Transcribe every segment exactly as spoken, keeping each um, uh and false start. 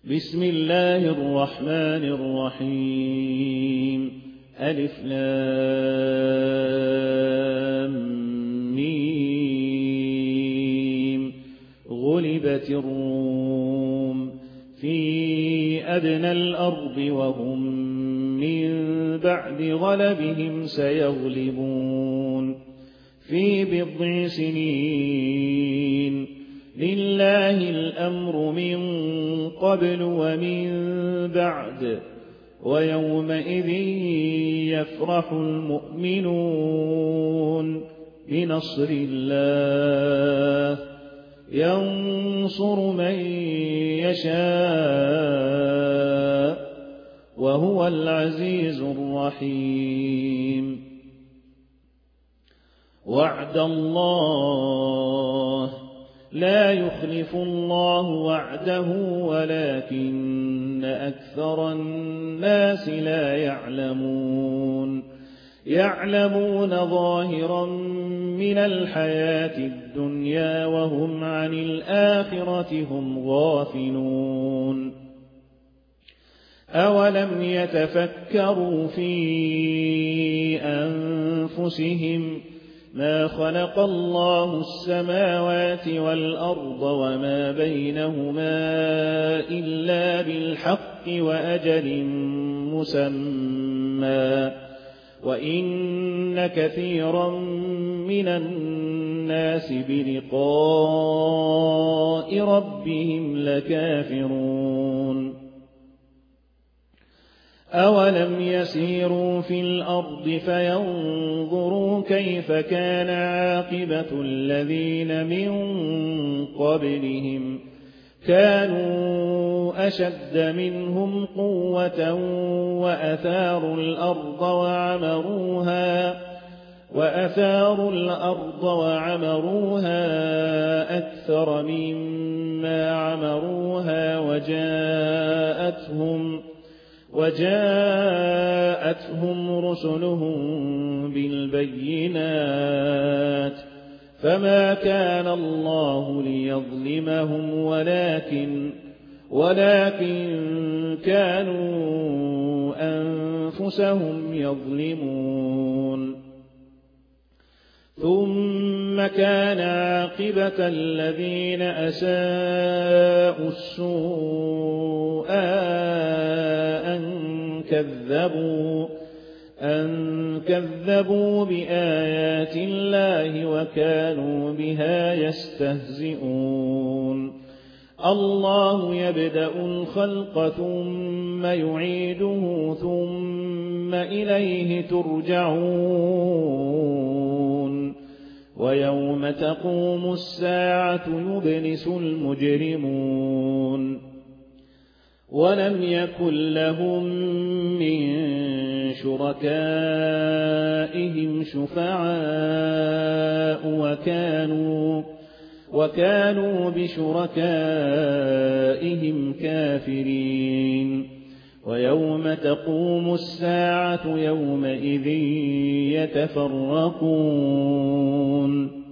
بسم الله الرحمن الرحيم ألف لام ميم غلبت الروم في أدنى الأرض وهم من بعد غلبهم سيغلبون في بضع سنين لله الأمر من قبل ومن بعد ويومئذ يفرح المؤمنون بنصر الله ينصر من يشاء وهو العزيز الرحيم وعد الله لا يخلف الله وعده ولكن أكثر الناس لا يعلمون يعلمون ظاهرا من الحياة الدنيا وهم عن الآخرة هم غافلون أولم يتفكروا في أنفسهم ما خلق الله السماوات والأرض وما بينهما إلا بالحق وأجل مسمى وإن كثيرا من الناس بلقاء ربهم لكافرون أولم يسيروا في الأرض فينظروا كيف كان عاقبة الذين من قبلهم كانوا أشد منهم قوة وأثاروا الأرض وعمروها وأثاروا الأرض وعمروها أكثر مما عمروها وجاءتهم وجاءتهم رسلهم بالبينات فما كان الله ليظلمهم ولكن ولكن كانوا أنفسهم يظلمون ثم كان عاقبة الذين أساءوا السوء أن كذبوا أن كذبوا بآيات الله وكانوا بها يستهزئون الله يبدأ الخلق ثم يعيده ثم إليه ترجعون ويوم تقوم الساعة يبلس المجرمون ولم يكن لهم من شركائهم شفعاء وكانوا وكانوا بشركائهم كافرين ويوم تقوم الساعة يومئذ يتفرقون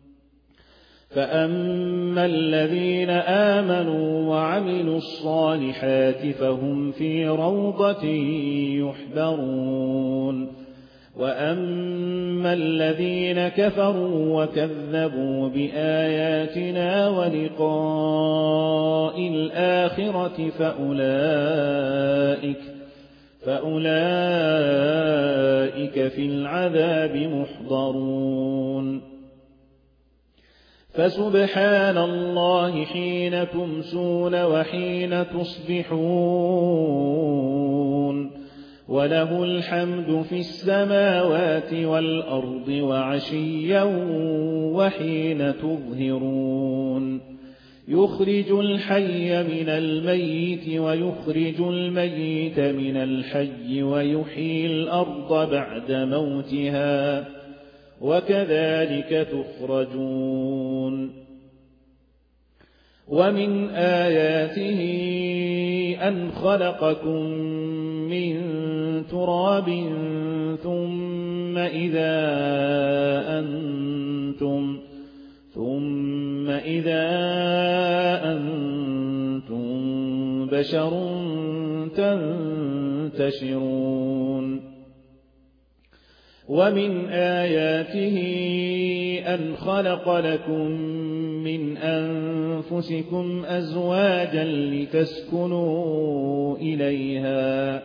فأما الذين آمنوا وعملوا الصالحات فهم في روضة يحبرون وأما الذين كفروا وكذبوا بآياتنا ولقاء الآخرة فأولئك فأولئك في العذاب محضرون فسبحان الله حين تمسون وحين تصبحون وله الحمد في السماوات والأرض وعشيا وحين تظهرون يخرج الحي من الميت ويخرج الميت من الحي ويحيي الأرض بعد موتها وكذلك تخرجون ومن آياته أن خلقكم من تراب ثم إذا أنتم ثم إذا أنتم بشر تنتشرون ومن آياته أن خلق لكم من أنفسكم أزواجا لتسكنوا إليها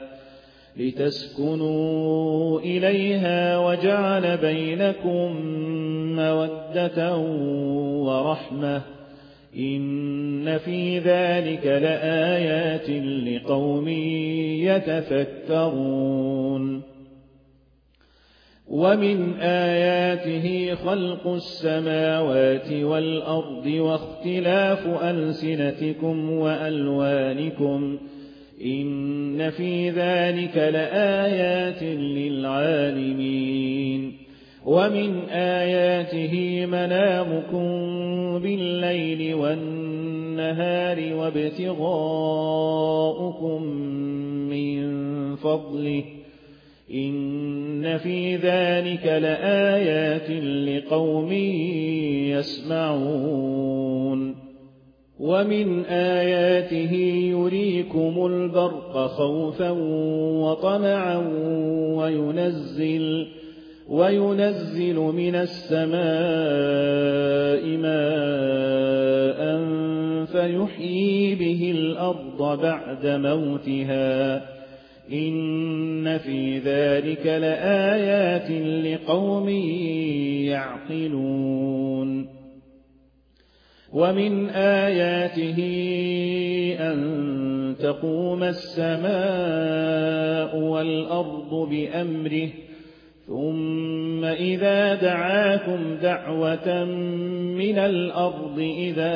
لتسكنوا إليها وجعل بينكم مودة ورحمة إن في ذلك لآيات لقوم يتفكرون ومن آياته خلق السماوات والأرض واختلاف ألسنتكم وألوانكم إن في ذلك لآيات للعالمين ومن آياته منامكم بالليل والنهار وابتغاؤكم من فضله إن في ذلك لآيات لقوم يسمعون ومن آياته يريكم البرق خوفا وطمعا وينزل وينزل من السماء ماء فيحيي به الأرض بعد موتها إن في ذلك لآيات لقوم يعقلون ومن آياته أن تقوم السماء والأرض بأمره ثم إذا دعاكم دعوة من الأرض إذا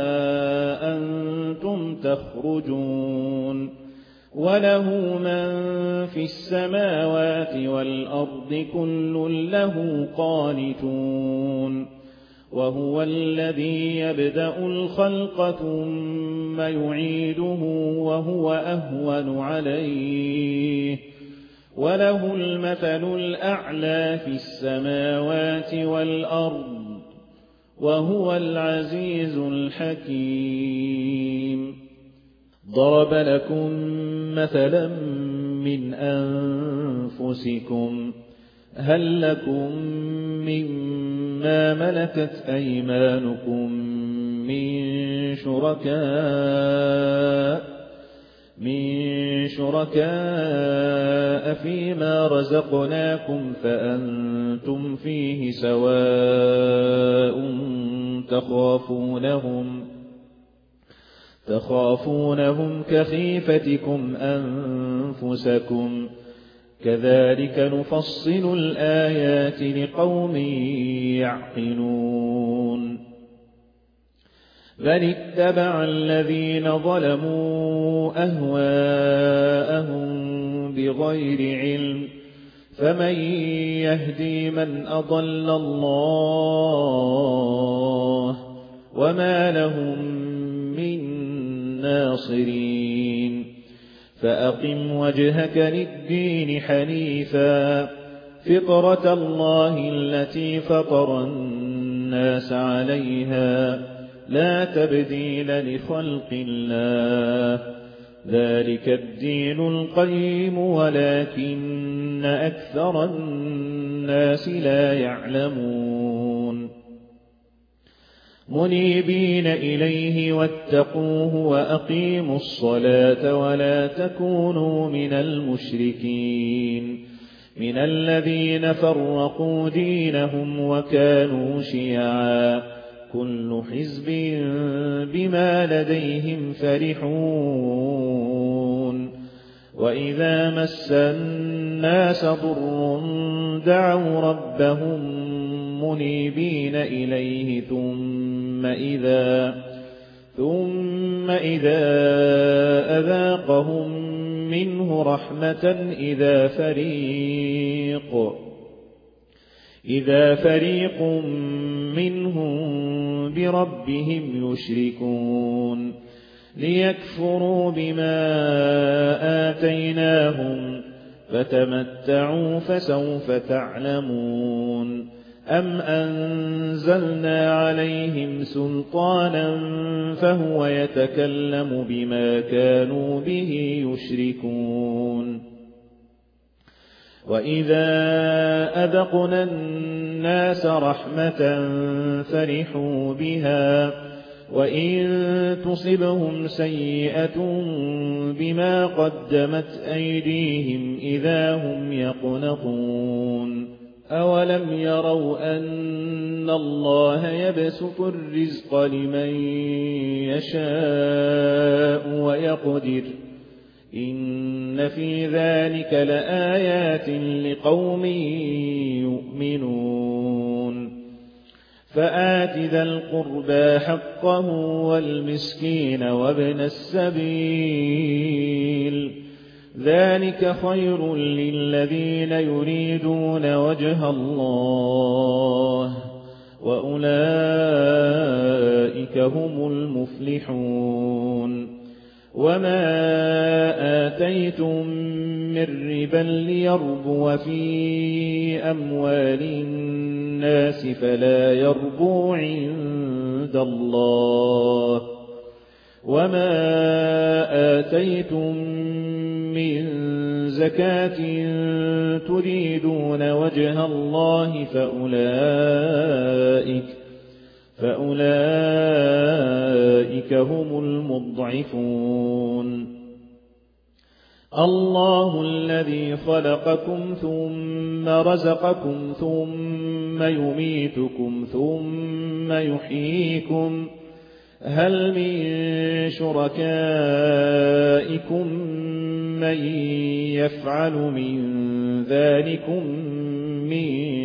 أنتم تخرجون وله من في السماوات والأرض كل له قانتون وهو الذي يبدأ الخلق ثم يعيده وهو أهون عليه وله المثل الأعلى في السماوات والأرض وهو العزيز الحكيم ضرب لكم مثلا من أنفسكم هل لكم مما ملكت أيمانكم من شركاء من شركاء فيما رزقناكم فأنتم فيه سواء تخافونهم تخافونهم كخيفتكم أنفسكم كذلك نفصل الآيات لقوم يعقلون بل اتبع الذين ظلموا أهواءهم بغير علم فمن يهدي من أضل الله وما لهم من ناصرين فأقم وجهك للدين حنيفا فطرة الله التي فطر الناس عليها لا تبديل لخلق الله ذلك الدين القيم ولكن أكثر الناس لا يعلمون منيبين إليه واتقوه وأقيموا الصلاة ولا تكونوا من المشركين من الذين فرقوا دينهم وكانوا شيعا كل حزب بما لديهم فرحون وإذا مس الناس ضر دعوا ربهم منيبين إليه ثم إذا ثم إذا أذاقهم منه رحمة إذا فريق إذا فريق منهم بربهم يشركون ليكفروا بما آتيناهم فتمتعوا فسوف تعلمون أَمْ أَنزَلْنَا عَلَيْهِمْ سُلْطَانًا فَهُوَ يَتَكَلَّمُ بِمَا كَانُوا بِهِ يُشْرِكُونَ وَإِذَا أَذَقْنَا النَّاسَ رَحْمَةً فَرِحُوا بِهَا وَإِن تُصِبْهُمْ سَيِّئَةٌ بِمَا قَدَّمَتْ أَيْدِيهِمْ إِذَا هُمْ يَقْنَطُونَ أَوَلَمْ يَرَوْا أَنَّ اللَّهَ يَبْسُطُ الرِّزْقَ لِمَن يَشَاءُ وَيَقْدِرُ إِنَّ فِي ذَلِكَ لَآيَاتٍ لِقَوْمٍ يُؤْمِنُونَ فَآتِ ذَا الْقُرْبَى حَقَّهُ وَالْمِسْكِينَ وَابْنَ السَّبِيلِ ذَلِكَ خَيْرٌ لِّلَّذِينَ يُرِيدُونَ وَجْهَ اللَّهِ وَأُولَئِكَ هُمُ الْمُفْلِحُونَ وَمَا آتَيْتُم مِّن رِّبًا لِّيَرْبُوَ فِي أَمْوَالِ النَّاسِ فَلَا يَرْبُو عِندَ اللَّهِ وَمَا آتَيْتُم مِّن زَكَاةٍ تُرِيدُونَ وَجْهَ اللَّهِ فَأُولَئِكَ فَأُولَئِكَ هُمُ الْمُضْعِفُونَ اللَّهُ الَّذِي خَلَقَكُمْ ثُمَّ رَزَقَكُمْ ثُمَّ يُمِيتُكُمْ ثُمَّ يُحْيِيكُمْ هَلْ مِن شُرَكَائِكُم مَّن يَفْعَلُ مِن ذَلِكُم مِّن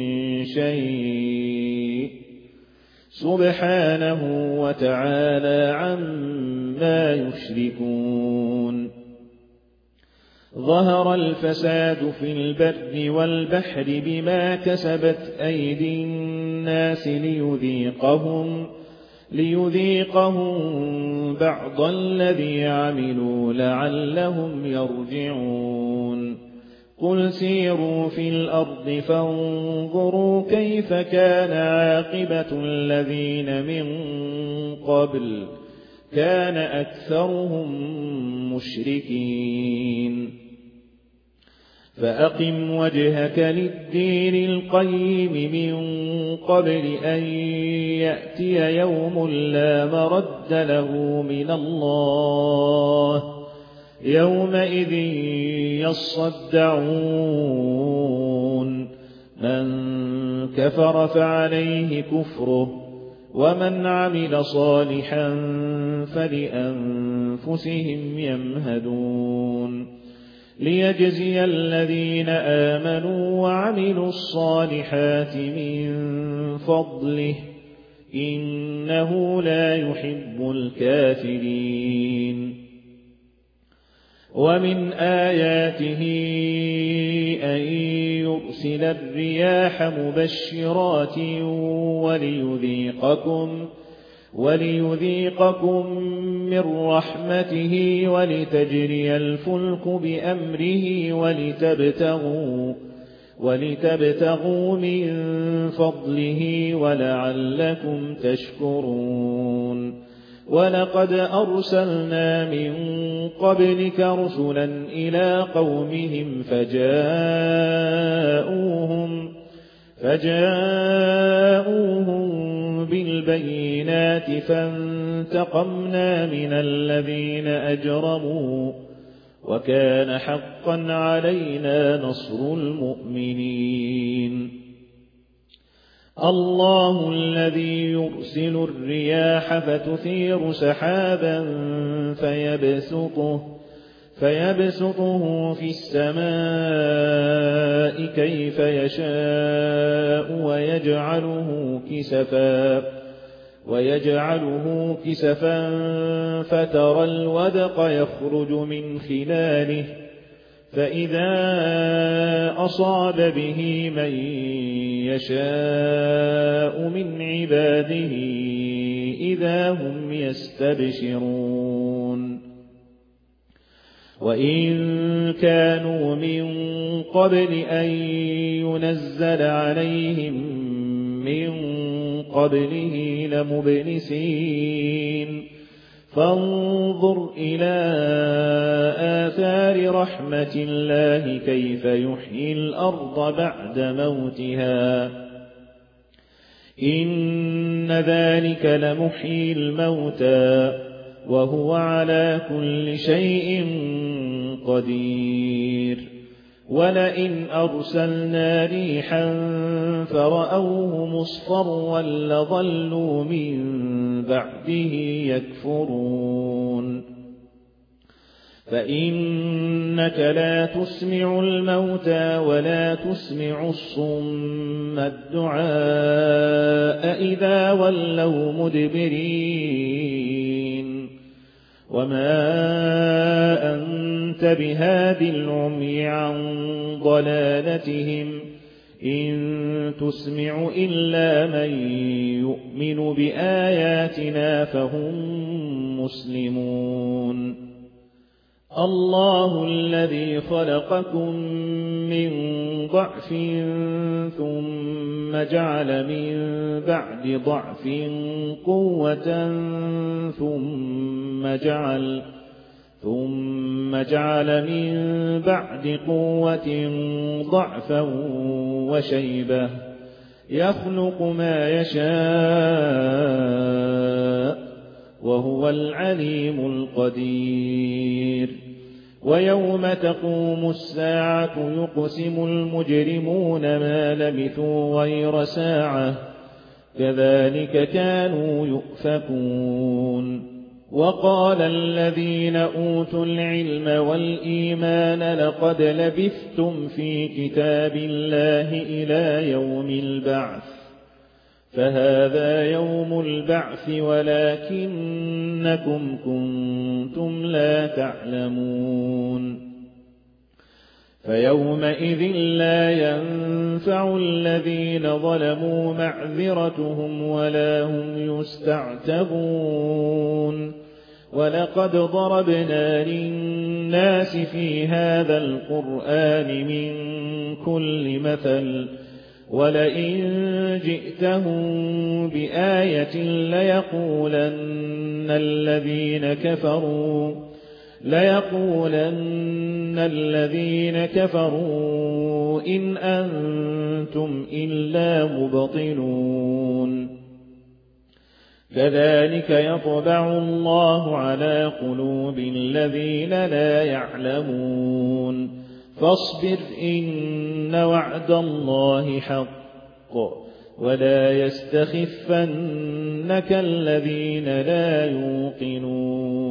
شَيْءٍ سُبْحَانَهُ وَتَعَالَى عَمَّا يُشْرِكُونَ ظَهَرَ الْفَسَادُ فِي الْبَرِّ وَالْبَحْرِ بِمَا كَسَبَتْ أَيْدِي النَّاسِ لِيُذِيقَهُمْ لِيُذِيقَهُم بَعْضَ الَّذِي عَمِلُوا لَعَلَّهُمْ يَرْجِعُونَ قُلْ سِيرُوا فِي الْأَرْضِ فَانظُرُوا كَيْفَ كَانَ عَاقِبَةُ الَّذِينَ مِن قَبْلُ كَانَ أَكْثَرُهُم مُشْرِكِينَ فَأَقِمْ وَجْهَكَ لِلدِّينِ الْقَيِّمِ مِن قَبْلِ أَن يَأْتِيَ يَوْمٌ لَّا مَرَدَّ لَهُ مِنَ اللَّهِ يَوْمَئِذٍ يَصَّدَّعُونَ مَن كَفَرَ فَعَلَيْهِ كُفْرُهُ وَمَنْ عَمِلَ صَالِحًا فَلِأَنفُسِهِمْ يَمْهَدُونَ لِيَجْزِيَ الَّذِينَ آمَنُوا وَعَمِلُوا الصَّالِحَاتِ مِن فَضْلِهِ إِنَّهُ لَا يُحِبُّ الْكَافِرِينَ وَمِنْ آيَاتِهِ أَن يُرْسِلَ الرِّيَاحَ مُبَشِّرَاتٍ وَلِيُذِيقَكُمْ وَلِيُذِيقَكُم مِّن رَّحْمَتِهِ وَلِتَجْرِيَ الْفُلْكُ بِأَمْرِهِ وَلِتَبْتَغُوا وَلِتَبْتَغُوا مِن فَضْلِهِ وَلَعَلَّكُمْ تَشْكُرُونَ وَلَقَدْ أَرْسَلْنَا مِن قَبْلِكَ رُسُلًا إِلَىٰ قَوْمِهِمْ فَجَاءُوهُمْ فَجَاءُوهُم بِالْبَيِّنَاتِ فَانتَقَمْنَا مِنَ الَّذِينَ أَجْرَمُوا وَكَانَ حَقًّا عَلَيْنَا نَصْرُ الْمُؤْمِنِينَ اللَّهُ الَّذِي يُرْسِلُ الرِّيَاحَ فَتُثِيرُ سَحَابًا فَيَبْسُطُهُ فَيَبْسُطُهُ فِي السَّمَاءِ كَيْفَ يَشَاءُ وَيَجْعَلُهُ كِسَفًا وَيَجْعَلُهُ كِسَفًا فَتَرَى الْوَدْقَ يَخْرُجُ مِنْ خِلَالِهِ فَإِذَا أَصَابَ بِهِ مَن يَشَاءُ مِنْ عِبَادِهِ إِذَا هُمْ يَسْتَبْشِرُونَ وَإِن كَانُوا مِن قَبْلِ أَن يُنَزَّلَ عَلَيْهِم من قبله لمبلسين فانظر إلى آثار رحمة الله كيف يحيي الأرض بعد موتها إن ذلك لمحيي الموتى وهو على كل شيء قدير ولئن أرسلنا ريحا فرأوه مصفرا لظلوا من بعده يكفرون فإنك لا تسمع الموتى ولا تسمع الصم الدعاء إذا ولوا مدبرين وما أنت بهاد العمي عن ضلالتهم إن تسمع إلا من يؤمن بآياتنا فهم مسلمون الله الذي خلقكم من ضعف ثم جعل من بعد ضعف قوة ثم جعل ثم جعل من بعد قوة ضعفا وشيبة يخلق ما يشاء وهو العليم القدير ويوم تقوم الساعة يقسم المجرمون ما لبثوا غير ساعة كذلك كانوا يؤفكون وقال الذين أوتوا العلم والإيمان لقد لبثتم في كتاب الله إلى يوم البعث فهذا يوم البعث ولكنكم كنتم لا تعلمون فيومئذ لا ينفع الذين ظلموا معذرتهم ولا هم يستعتبون ولقد ضربنا للناس في هذا القرآن من كل مثل ولئن جئتهم بآية ليقولن الذين كفروا ليقولن الذين كفروا إن أنتم إلا مبطلون كذلك يطبع الله على قلوب الذين لا يعلمون فاصبر إن وعد الله حق ولا يستخفنك الذين لا يوقنون